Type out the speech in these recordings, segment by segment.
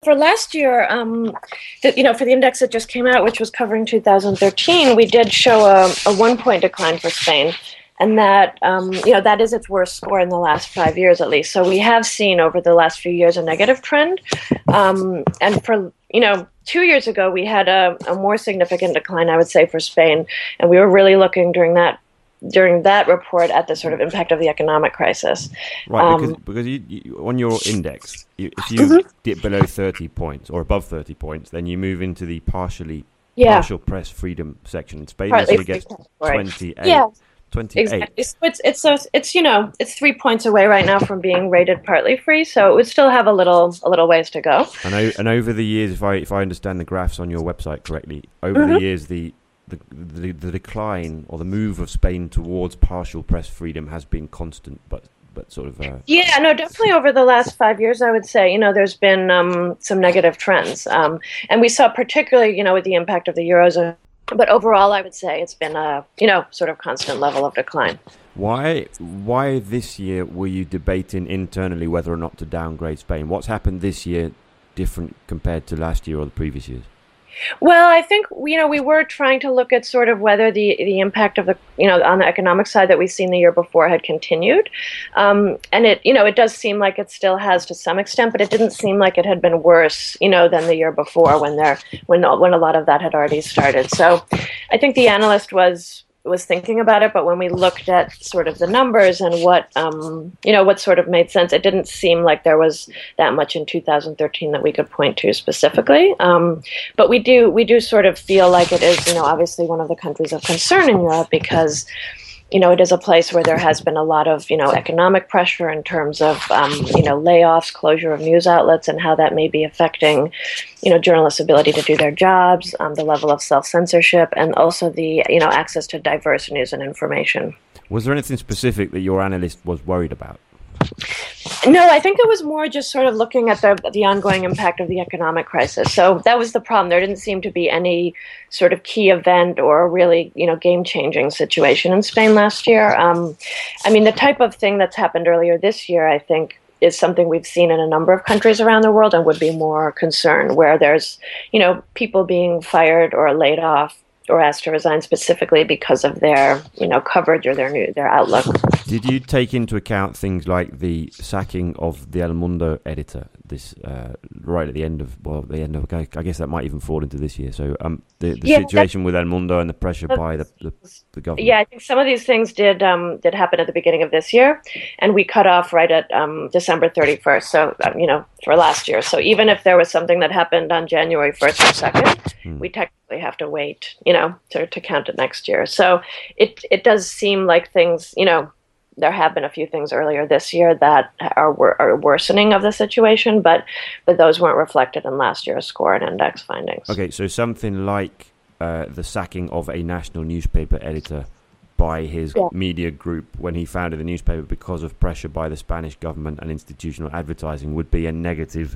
For last year, for the index that just came out, which was covering 2013, we did show a 1 point decline for Spain, and that is its worst score in the last 5 years at least. So we have seen over the last few years a negative trend, and for 2 years ago we had a more significant decline, I would say, for Spain, and we were really looking during that report at the sort of impact of the economic crisis. Right, because you on your index, if you Mhm. dip below 30 points or above 30 points, then you move into the partial press freedom section. Spain Partly actually free gets category. 28. Yeah, 28. exactly. So it's 3 points away right now from being rated partly free, so it would still have a little ways to go. And over the years, if I understand the graphs on your website correctly, over the Mhm. years the decline or the move of Spain towards partial press freedom has been constant, but sort of. Yeah, no, definitely over the last 5 years, I would say, there's been some negative trends. And we saw particularly, with the impact of the Eurozone. But overall, I would say it's been a, sort of constant level of decline. Why this year were you debating internally whether or not to downgrade Spain? What's happened this year different compared to last year or the previous years? Well, I think we were trying to look at sort of whether the impact of the on the economic side that we've seen the year before had continued, and it does seem like it still has to some extent, but it didn't seem like it had been worse than the year before when a lot of that had already started. So, I think the analyst was thinking about it, but when we looked at sort of the numbers and what sort of made sense, it didn't seem like there was that much in 2013 that we could point to specifically. But we do sort of feel like it is, obviously one of the countries of concern in Europe because it is a place where there has been a lot of, economic pressure in terms of, layoffs, closure of news outlets, and how that may be affecting, journalists' ability to do their jobs, the level of self-censorship, and also the, access to diverse news and information. Was there anything specific that your analyst was worried about? No, I think it was more just sort of looking at the ongoing impact of the economic crisis. So that was the problem. There didn't seem to be any sort of key event or really, game-changing situation in Spain last year. The type of thing that's happened earlier this year, I think, is something we've seen in a number of countries around the world and would be more concerned, where there's, people being fired or laid off or asked to resign specifically because of their, coverage or their outlook. Did you take into account things like the sacking of the El Mundo editor, this right at the end of I guess that might even fall into this year. So the situation with El Mundo and the pressure by the government. Yeah, I think some of these things did happen at the beginning of this year, and we cut off right at December 31st. So for last year. So even if there was something that happened on January 1st or 2nd, we technically have to wait, to count it next year. So it does seem like things, there have been a few things earlier this year that are worsening of the situation, but those weren't reflected in last year's score and index findings. Okay, so something like the sacking of a national newspaper editor by his media group when he founded the newspaper because of pressure by the Spanish government and institutional advertising would be a negative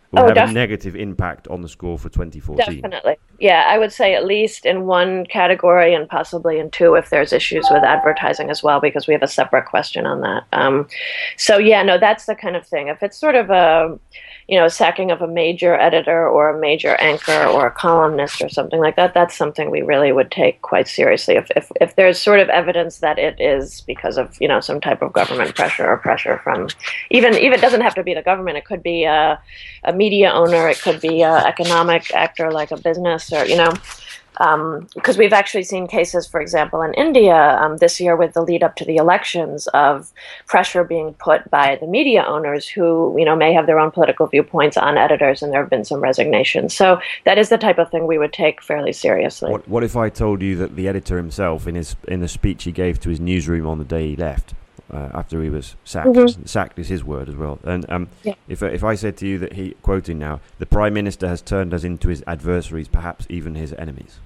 impact on the score for 2014. Definitely. Yeah, I would say at least in one category and possibly in two if there's issues with advertising as well, because we have a separate question on that. That's the kind of thing. If it's sort of a sacking of a major editor or a major anchor or a columnist or something like that, that's something we really would take quite seriously. If there's sort of evidence that it is because of, some type of government pressure or pressure from, even it doesn't have to be the government, it could be a media owner, it could be an economic actor like a business or, because we've actually seen cases, for example, in India this year with the lead up to the elections of pressure being put by the media owners who, may have their own political viewpoints on editors, and there have been some resignations. So that is the type of thing we would take fairly seriously. What if I told you that the editor himself, in the speech he gave to his newsroom on the day he left, after he was sacked, sacked is his word as well, and if I said to you that he, quoting now, the Prime Minister has turned us into his adversaries, perhaps even his enemies.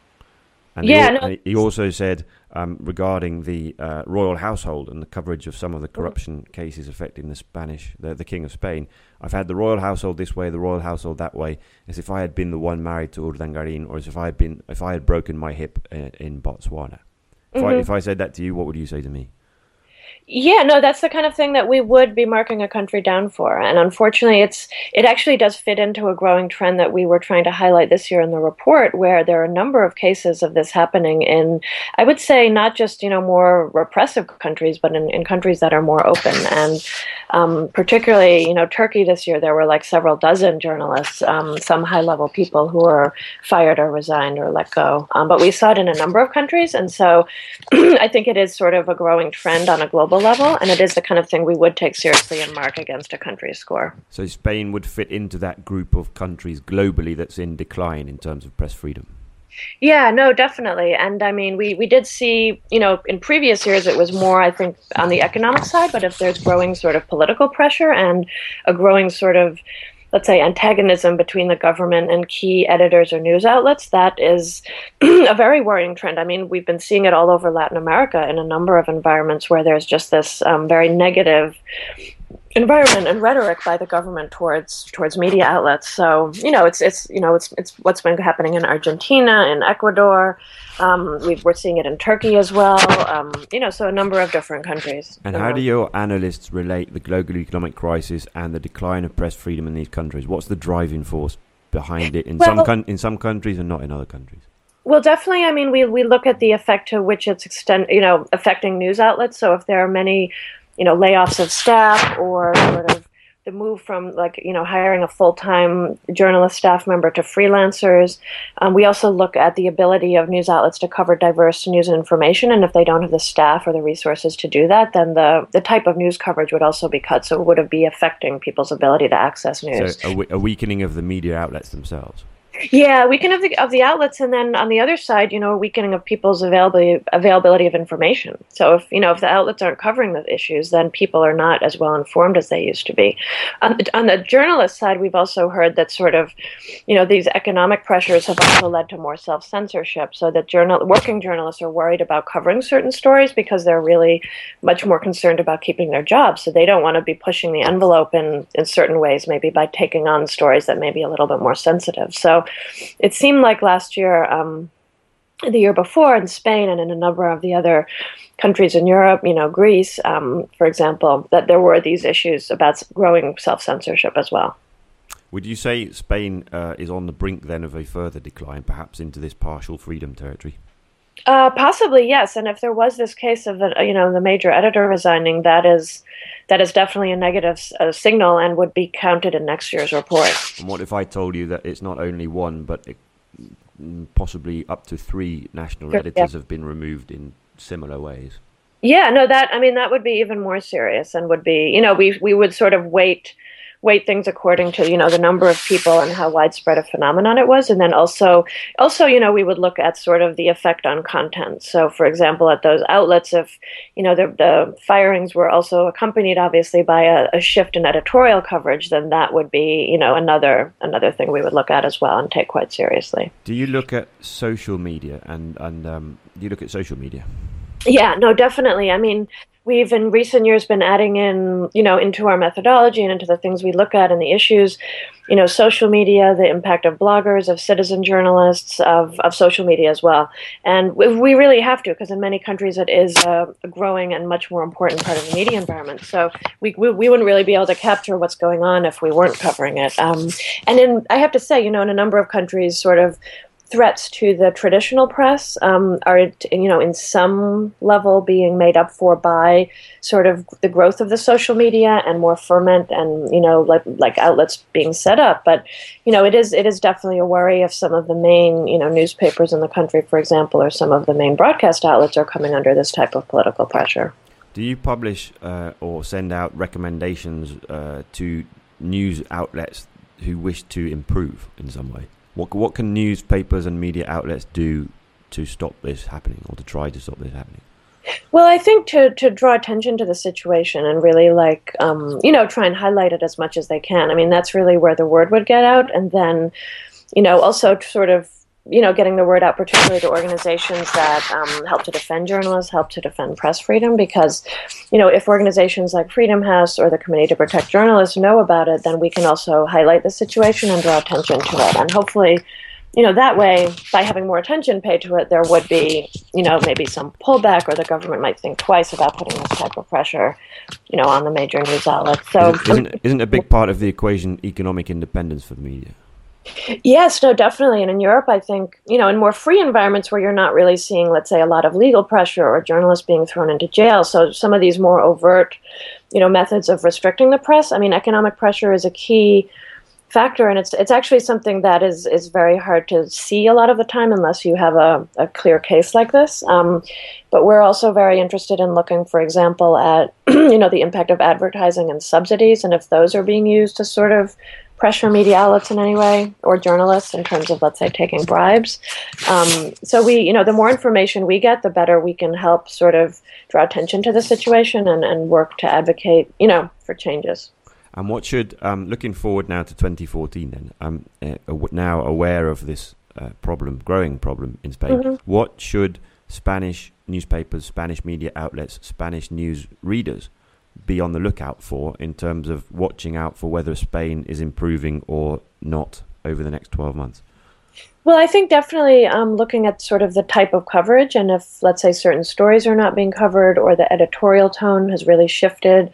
And he also said regarding the royal household and the coverage of some of the corruption cases affecting the King of Spain. I've had the royal household this way, the royal household that way, as if I had been the one married to Urdangarin, or as if I had broken my hip in Botswana. If I said that to you, what would you say to me? Yeah, no, that's the kind of thing that we would be marking a country down for. And unfortunately, it actually does fit into a growing trend that we were trying to highlight this year in the report, where there are a number of cases of this happening in, I would say, not just, more repressive countries, but in countries that are more open. And particularly, Turkey this year, there were like several dozen journalists, some high-level people who were fired or resigned or let go. But we saw it in a number of countries. And so I think it is sort of a growing trend on a global level, and it is the kind of thing we would take seriously and mark against a country's score. So Spain would fit into that group of countries globally that's in decline in terms of press freedom? Yeah, no, definitely. And I mean, we did see, in previous years it was more, I think, on the economic side, but if there's growing sort of political pressure and a growing sort of, let's say, antagonism between the government and key editors or news outlets, that is a very worrying trend. I mean, we've been seeing it all over Latin America in a number of environments where there's just this very negative environment and rhetoric by the government towards media outlets. So it's what's been happening in Argentina, in Ecuador. We're seeing it in Turkey as well. So a number of different countries. And how do your analysts relate the global economic crisis and the decline of press freedom in these countries? What's the driving force behind it in some countries and not in other countries? Well, definitely. I mean, we look at the effect to which it's affecting news outlets. So if there are many layoffs of staff or sort of the move from hiring a full-time journalist staff member to freelancers. We also look at the ability of news outlets to cover diverse news and information. And if they don't have the staff or the resources to do that, then the type of news coverage would also be cut. So it would be affecting people's ability to access news. So a weakening of the media outlets themselves. Yeah, weakening of the outlets, and then on the other side, a weakening of people's availability of information. So if the outlets aren't covering the issues, then people are not as well informed as they used to be. On the journalist side, we've also heard that sort of, these economic pressures have also led to more self-censorship. So that working journalists are worried about covering certain stories because they're really much more concerned about keeping their jobs. So they don't want to be pushing the envelope in certain ways, maybe by taking on stories that may be a little bit more sensitive. So it seemed like last year, the year before in Spain and in a number of the other countries in Europe, Greece, for example, that there were these issues about growing self-censorship as well. Would you say Spain is on the brink then of a further decline, perhaps into this partial freedom territory? Possibly, yes. And if there was this case of the major editor resigning, that is definitely a negative signal and would be counted in next year's report. And what if I told you that it's not only one, but possibly up to 3 national editors have been removed in similar ways? Yeah, no, that would be even more serious and would be, we would sort of weight things according to, the number of people and how widespread a phenomenon it was. And then also, we would look at sort of the effect on content. So, for example, at those outlets, if, the firings were also accompanied, obviously, by a shift in editorial coverage, then that would be, another thing we would look at as well and take quite seriously. Do you look at social media and do you look at social media? Yeah, no, definitely. I mean, we've in recent years been adding in, into our methodology and into the things we look at and the issues, social media, the impact of bloggers, of citizen journalists, of social media as well. And we really have to, because in many countries it is a growing and much more important part of the media environment. So we wouldn't really be able to capture what's going on if we weren't covering it. I have to say, in a number of countries, sort of threats to the traditional press are, in some level being made up for by sort of the growth of the social media and more ferment and, like outlets being set up. But, it is definitely a worry if some of the main, newspapers in the country, for example, or some of the main broadcast outlets are coming under this type of political pressure. Do you publish or send out recommendations to news outlets who wish to improve in some way? What can newspapers and media outlets do to stop this happening or to try to stop this happening? Well, I think to draw attention to the situation and really try and highlight it as much as they can. I mean, that's really where the word would get out. And then, also sort of, getting the word out, particularly to organizations that help to defend journalists, help to defend press freedom, because, if organizations like Freedom House or the Committee to Protect Journalists know about it, then we can also highlight the situation and draw attention to it. And hopefully, that way, by having more attention paid to it, there would be, maybe some pullback, or the government might think twice about putting this type of pressure, on the major news outlets. So, isn't a big part of the equation economic independence for the media? Yes, no, definitely. And in Europe, I think, in more free environments where you're not really seeing, let's say, a lot of legal pressure or journalists being thrown into jail. So some of these more overt, methods of restricting the press. I mean, economic pressure is a key factor, and it's actually something that is very hard to see a lot of the time unless you have a clear case like this. But we're also very interested in looking, for example, at the impact of advertising and subsidies, and if those are being used to sort of pressure media outlets in any way, or journalists in terms of, let's say, taking bribes. So the more information we get, the better we can help sort of draw attention to the situation and work to advocate, for changes. And what should, looking forward now to 2014 then, now aware of this growing problem in Spain, mm-hmm. What should Spanish newspapers, Spanish media outlets, Spanish news readers be on the lookout for in terms of watching out for whether Spain is improving or not over the next 12 months? Well, I think definitely looking at sort of the type of coverage, and if, let's say, certain stories are not being covered or the editorial tone has really shifted,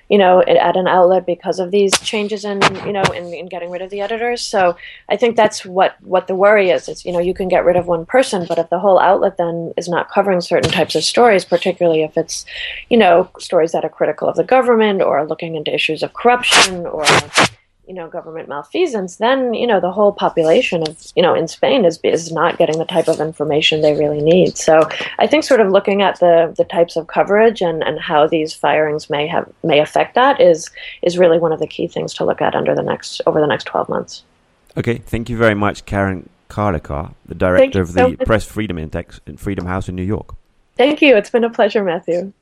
at an outlet because of these changes in getting rid of the editors. So I think that's what the worry is. It's, you can get rid of one person, but if the whole outlet then is not covering certain types of stories, particularly if it's, stories that are critical of the government or looking into issues of corruption or, government malfeasance, then, the whole population of, in Spain is not getting the type of information they really need. So I think sort of looking at the types of coverage and how these firings may affect that is really one of the key things to look at over the next 12 months. Okay, thank you very much, Karen Carlicar, the director of the Press Freedom Index in Freedom House in New York. Thank you. It's been a pleasure, Matthew.